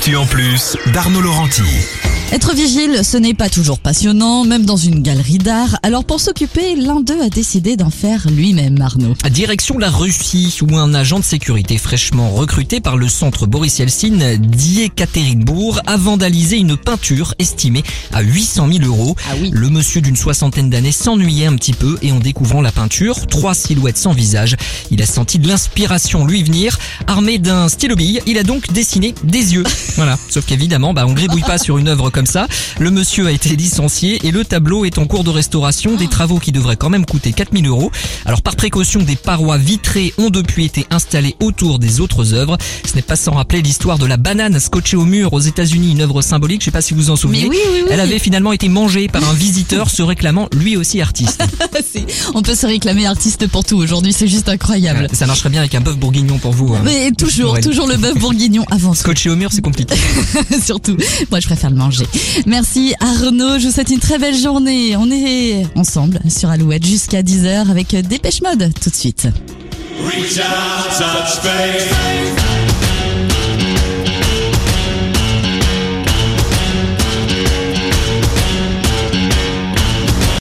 L'actu en plus d'Arnaud Laurenti. Être vigile, ce n'est pas toujours passionnant, même dans une galerie d'art. Alors pour s'occuper, l'un d'eux a décidé d'en faire lui-même, Arnaud. Direction la Russie, où un agent de sécurité fraîchement recruté par le centre Boris Yeltsin d'Yekaterinbourg a vandalisé une peinture estimée à 800 000 €. Ah oui. Le monsieur d'une soixantaine d'années s'ennuyait un petit peu et en découvrant la peinture, 3 silhouettes sans visage, il a senti de l'inspiration lui venir. Armé d'un stylo-bille, il a donc dessiné des yeux. Voilà. Sauf qu'évidemment, on gribouille pas sur une œuvre comme ça. Le monsieur a été licencié et le tableau est en cours de restauration, des travaux qui devraient quand même coûter 4 000 €. Alors par précaution, des parois vitrées ont depuis été installées autour des autres œuvres. Ce n'est pas sans rappeler l'histoire de la banane scotchée au mur aux États-Unis, une œuvre symbolique, je sais pas si vous en souvenez. Mais oui. Elle avait finalement été mangée par un visiteur se réclamant lui aussi artiste. On peut se réclamer artiste pour tout aujourd'hui, c'est juste incroyable. Ça marcherait bien avec un bœuf bourguignon pour vous. Mais toujours Noël. le bœuf bourguignon avance. Scotché au mur, c'est compliqué. Surtout, moi je préfère le manger. Merci Arnaud, je vous souhaite une très belle journée. On est ensemble sur Alouette jusqu'à 10h avec Dépêche Mode tout de suite. Reach out, touch faith.